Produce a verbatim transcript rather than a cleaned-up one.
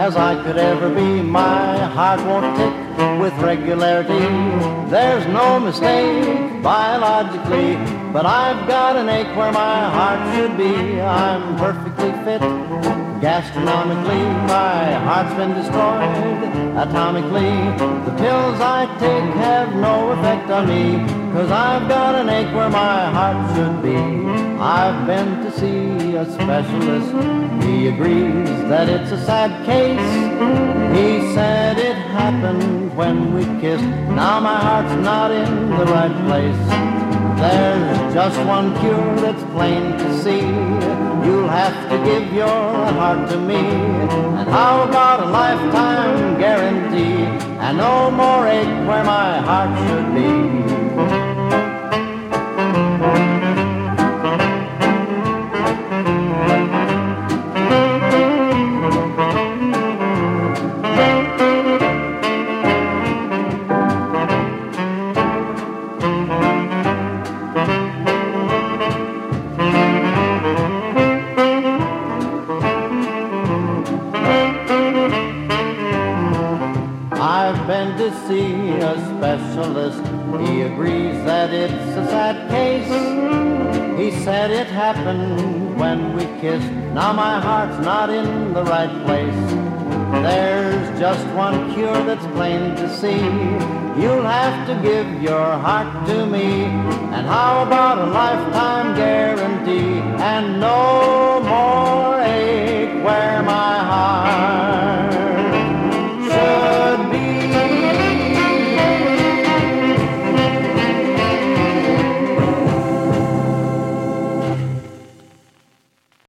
as I could ever be. My heart won't tick with regularity. There's no mistake biologically, but I've got an ache where my heart should be. I'm perfectly fit gastronomically. My heart's been destroyed atomically. The pills I take have no effect on me, 'cause I've got an ache where my heart should be. I've been to see a specialist. He agrees that it's a sad case. He said it happened when we kissed. Now my heart's not in the right place. There's just one cure that's plain to see. You'll have to give your heart to me. And how about a lifetime guarantee? And no more ache where my heart should be. I've been to see a specialist. He agrees that it's a sad case. He said it happened when we kissed. Now my heart's not in the right place. There's just one cure that's plain to see. You'll have to give your heart to me. And how about a lifetime guarantee? And no more ache where my heart